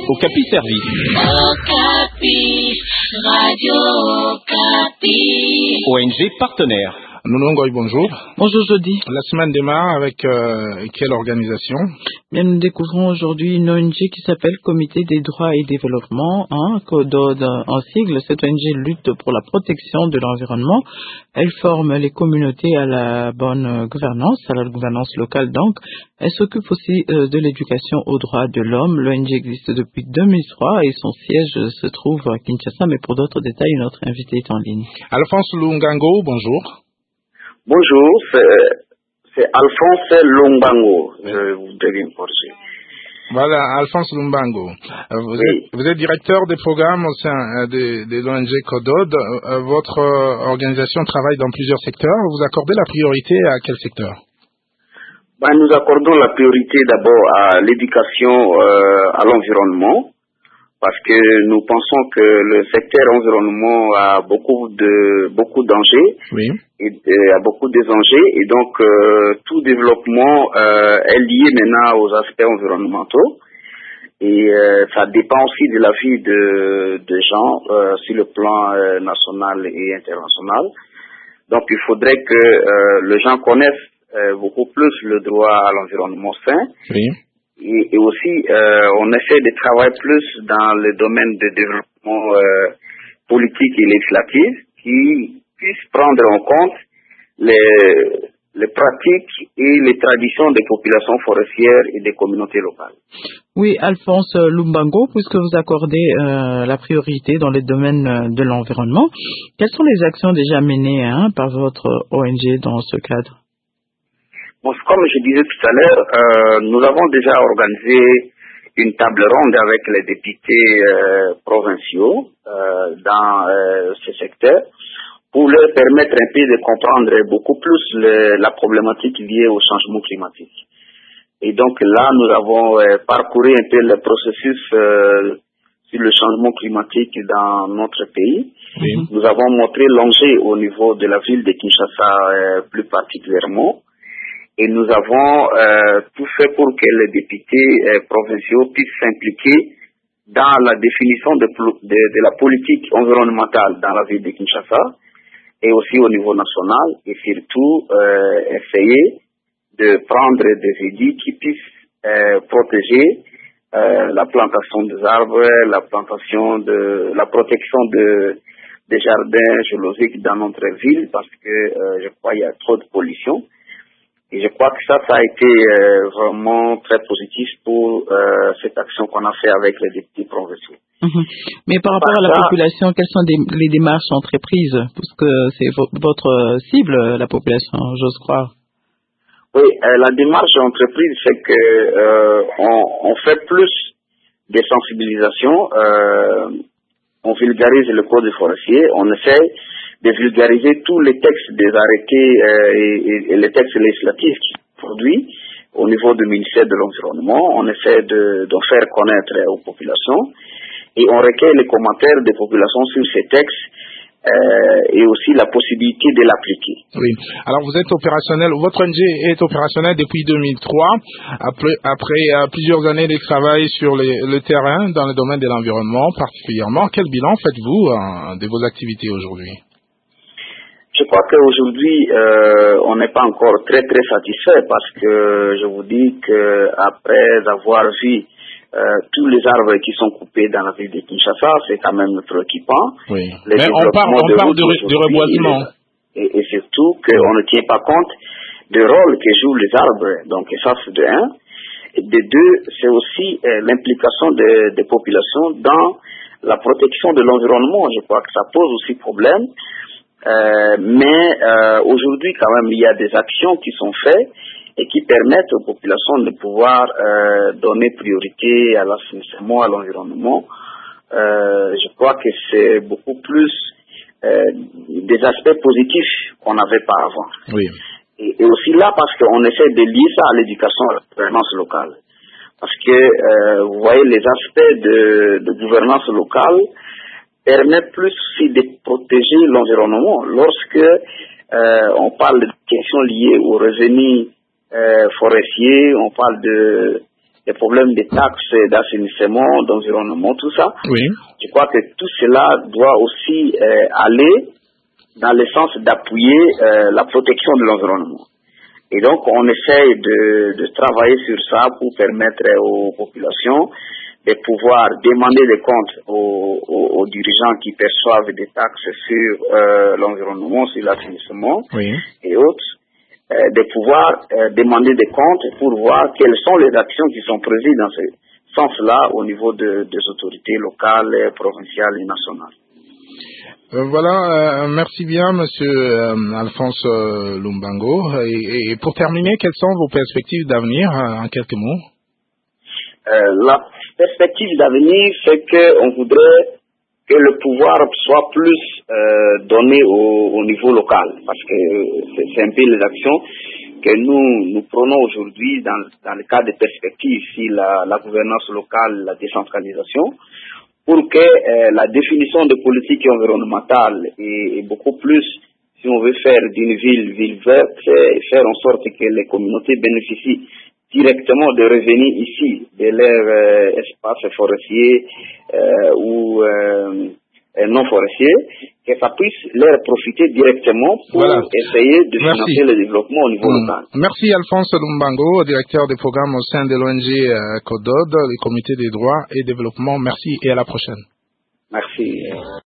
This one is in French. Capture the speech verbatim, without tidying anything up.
Okapi Service. Okapi, Radio Okapi. O N G partenaire. Nounou Ngoy, bonjour. Bonjour Jody. La semaine démarre avec euh, quelle organisation? Bien, nous découvrons aujourd'hui une O N G qui s'appelle Comité des droits et développement, hein, CODOD en sigle. Cette O N G lutte pour la protection de l'environnement. Elle forme les communautés à la bonne gouvernance, à la gouvernance locale donc. Elle s'occupe aussi euh, de l'éducation aux droits de l'homme. L'O N G existe depuis deux mille trois et son siège se trouve à Kinshasa, mais pour d'autres détails, notre invité est en ligne. Alphonse Lungango, bonjour. Bonjour, c'est Alphonse Lumbango, je vous devine corriger. Voilà, Alphonse Lumbango. Vous, oui. êtes, vous êtes directeur des programmes au sein de, de l'O N G CODOD. Votre organisation travaille dans plusieurs secteurs. Vous accordez la priorité à quel secteur? Ben, nous accordons la priorité d'abord à l'éducation euh, à l'environnement, parce que nous pensons que le secteur environnement a beaucoup de beaucoup d'enjeux, oui. et, et a beaucoup de dangers, et donc euh, tout développement euh, est lié maintenant aux aspects environnementaux, et euh, ça dépend aussi de la vie de, de gens euh, sur le plan euh, national et international. Donc il faudrait que euh, les gens connaissent euh, beaucoup plus le droit à l'environnement sain. Oui. Et, et aussi, euh, on essaie de travailler plus dans le domaine de développement euh, politique et législatif qui puisse prendre en compte les, les pratiques et les traditions des populations forestières et des communautés locales. Oui, Alphonse Lumbango, puisque vous accordez euh, la priorité dans les domaines de l'environnement, quelles sont les actions déjà menées hein, par votre O N G dans ce cadre? Bon, comme je disais tout à l'heure, euh, nous avons déjà organisé une table ronde avec les députés euh, provinciaux euh, dans euh, ce secteur pour leur permettre un peu de comprendre beaucoup plus le, la problématique liée au changement climatique. Et donc là, nous avons euh, parcouru un peu le processus euh, sur le changement climatique dans notre pays. Oui. Nous avons montré l'enjeu au niveau de la ville de Kinshasa euh, plus particulièrement. Et nous avons euh, tout fait pour que les députés euh, provinciaux puissent s'impliquer dans la définition de, de, de la politique environnementale dans la ville de Kinshasa et aussi au niveau national, et surtout euh, essayer de prendre des édits qui puissent euh, protéger euh, la plantation des arbres, la plantation de la protection de, des jardins géologiques dans notre ville, parce que euh, je crois qu'il y a trop de pollution. Et je crois que ça, ça a été euh, vraiment très positif pour euh, cette action qu'on a fait avec les députés provinciaux. Mmh. Mais par rapport par à la ça, population, quelles sont des, les démarches entreprises? Parce que c'est vo- votre cible, la population, j'ose croire. Oui, euh, la démarche entreprise, c'est que euh, on, on fait plus de sensibilisation, euh, on vulgarise le code forestier, on essaie de vulgariser tous les textes des arrêtés euh, et, et les textes législatifs qui sont produits au niveau du ministère de l'Environnement. On essaie de, de faire connaître aux populations et on recueille les commentaires des populations sur ces textes euh, et aussi la possibilité de l'appliquer. Oui. Alors vous êtes opérationnel, votre O N G est opérationnel depuis deux mille trois, après, après euh, plusieurs années de travail sur les, le terrain dans le domaine de l'environnement particulièrement. Quel bilan faites-vous euh, de vos activités aujourd'hui? Je crois qu'aujourd'hui, euh, on n'est pas encore très très satisfait parce que je vous dis qu'après avoir vu euh, tous les arbres qui sont coupés dans la ville de Kinshasa, c'est quand même préoccupant. Oui. Les Mais on parle, on de, parle de, de reboisement. Et, et surtout qu'on ne tient pas compte du rôle que jouent les arbres. Donc ça, c'est de un. Et de deux, c'est aussi euh, l'implication des, des populations dans la protection de l'environnement. Je crois que ça pose aussi problème. Euh, mais euh, aujourd'hui, quand même, il y a des actions qui sont faites et qui permettent aux populations de pouvoir euh, donner priorité à l'assainissement, à l'environnement. Euh, je crois que c'est beaucoup plus euh, des aspects positifs qu'on n'avait pas avant. Oui. Et, et aussi là, parce qu'on essaie de lier ça à l'éducation à la gouvernance locale. Parce que, euh, vous voyez, les aspects de, de gouvernance locale permettent plus aussi de protéger l'environnement. Lorsque euh, on parle de questions liées aux revenus euh, forestiers, on parle de les problèmes des taxes d'assainissement, d'environnement, tout ça. Oui. Je crois que tout cela doit aussi euh, aller dans le sens d'appuyer euh, la protection de l'environnement. Et donc, on essaye de, de travailler sur ça pour permettre aux populations de pouvoir demander des comptes aux, aux, aux dirigeants qui perçoivent des taxes sur euh, l'environnement, sur l'assainissement Oui. et autres, euh, de pouvoir euh, demander des comptes pour voir quelles sont les actions qui sont prévues dans ce sens-là au niveau de, des autorités locales, provinciales et nationales. Euh, voilà, euh, merci bien, Monsieur euh, Alphonse euh, Lumbango. Et, et pour terminer, quelles sont vos perspectives d'avenir, euh, en quelques mots? Euh, la perspective d'avenir, c'est qu'on voudrait que le pouvoir soit plus euh, donné au, au niveau local, parce que c'est, c'est un peu les actions que nous nous prenons aujourd'hui dans, dans le cadre des perspectives, ici la, la gouvernance locale, la décentralisation, pour que euh, la définition de politique environnementale est, est beaucoup plus, si on veut faire d'une ville ville verte, et faire en sorte que les communautés bénéficient directement de revenus ici, de leur euh, espace forestier euh, ou euh, non forestier, que ça puisse leur profiter directement pour voilà. essayer de Merci. financer le développement au niveau mmh. local. Merci Alphonse Lumbango, directeur des programmes au sein de l'O N G euh, CODOD, le Comité des droits et développement. Merci et à la prochaine. Merci.